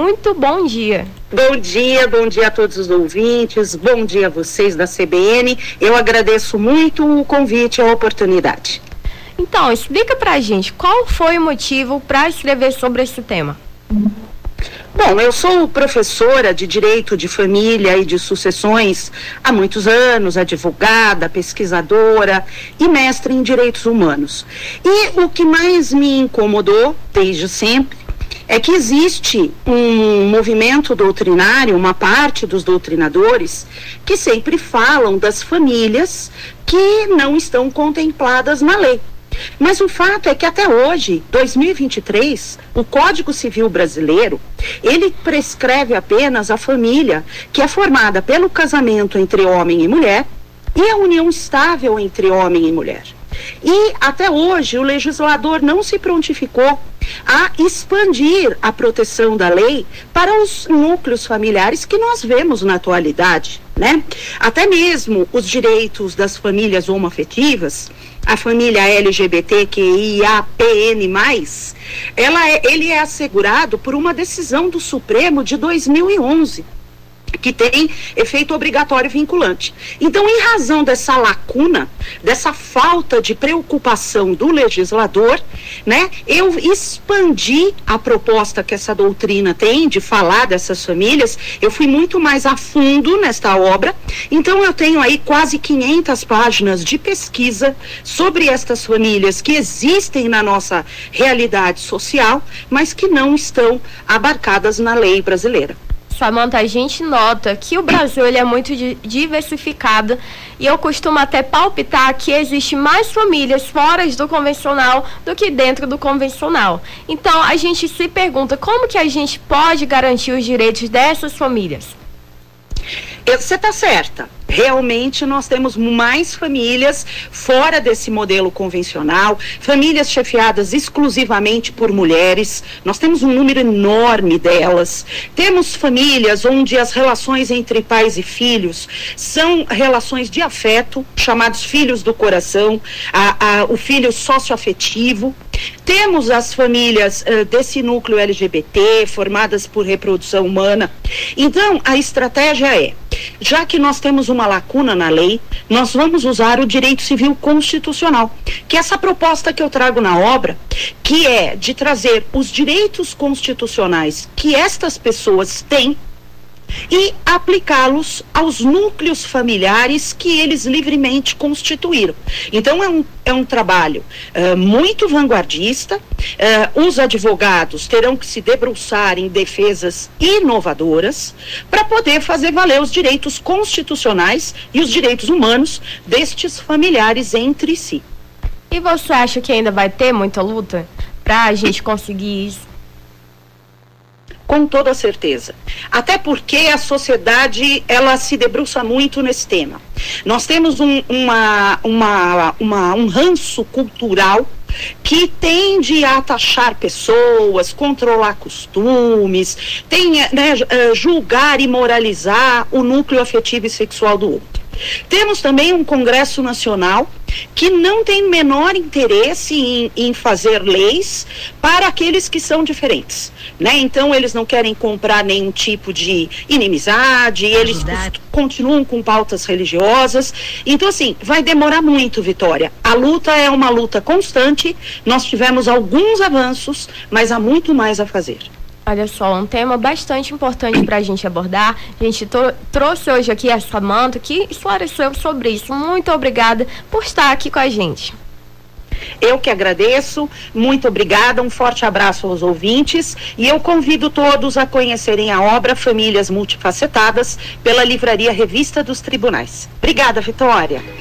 muito bom dia. Bom dia a todos os ouvintes, bom dia a vocês da CBN. Eu agradeço muito o convite e a oportunidade. Então, explica pra gente qual foi o motivo para escrever sobre esse tema. Bom, eu sou professora de Direito de Família e de Sucessões há muitos anos, advogada, pesquisadora e mestre em Direitos Humanos. E o que mais me incomodou, desde sempre, é que existe um movimento doutrinário, uma parte dos doutrinadores, que sempre falam das famílias que não estão contempladas na lei. Mas o fato é que até hoje, 2023, o Código Civil brasileiro, ele prescreve apenas a família que é formada pelo casamento entre homem e mulher e a união estável entre homem e mulher. E até hoje o legislador não se prontificou a expandir a proteção da lei para os núcleos familiares que nós vemos na atualidade, né? Até mesmo os direitos das famílias homoafetivas, a família LGBTQIAPN+, ele é assegurado por uma decisão do Supremo de 2011, que tem efeito obrigatório e vinculante. Então, em razão dessa lacuna, dessa falta de preocupação do legislador, né, eu expandi a proposta que essa doutrina tem de falar dessas famílias. Eu fui muito mais a fundo nesta obra. Então, eu tenho aí quase 500 páginas de pesquisa sobre estas famílias que existem na nossa realidade social, mas que não estão abarcadas na lei brasileira. Samanta, a gente nota que o Brasil ele é muito diversificado e eu costumo até palpitar que existe mais famílias fora do convencional do que dentro do convencional. Então, a gente se pergunta como que a gente pode garantir os direitos dessas famílias? Você está certa. Realmente nós temos mais famílias fora desse modelo convencional, famílias chefiadas exclusivamente por mulheres. Nós temos um número enorme delas. Temos famílias onde as relações entre pais e filhos são relações de afeto, chamados filhos do coração, o filho socioafetivo. Temos as famílias desse núcleo LGBT, formadas por reprodução humana. Então, a estratégia é, já que nós temos uma lacuna na lei, nós vamos usar o direito civil constitucional, que é essa proposta que eu trago na obra, que é de trazer os direitos constitucionais que estas pessoas têm e aplicá-los aos núcleos familiares que eles livremente constituíram. Então é um trabalho muito vanguardista. Os advogados terão que se debruçar em defesas inovadoras para poder fazer valer os direitos constitucionais e os direitos humanos destes familiares entre si. E você acha que ainda vai ter muita luta para a gente conseguir isso? Com toda certeza. Até porque a sociedade, ela se debruça muito nesse tema. Nós temos um ranço cultural que tende a taxar pessoas, controlar costumes, julgar e moralizar o núcleo afetivo e sexual do outro. Temos também um Congresso Nacional que não tem menor interesse em fazer leis para aqueles que são diferentes, né? Então eles não querem comprar nenhum tipo de inimizade, eles continuam com pautas religiosas. Então assim, vai demorar muito, Vitória. A luta é uma luta constante, nós tivemos alguns avanços, mas há muito mais a fazer. Olha só, um tema bastante importante para a gente abordar. A gente trouxe hoje aqui a Samanta, que esclareceu sobre isso. Muito obrigada por estar aqui com a gente. Eu que agradeço, muito obrigada, um forte abraço aos ouvintes e eu convido todos a conhecerem a obra Famílias Multifacetadas pela livraria Revista dos Tribunais. Obrigada, Vitória.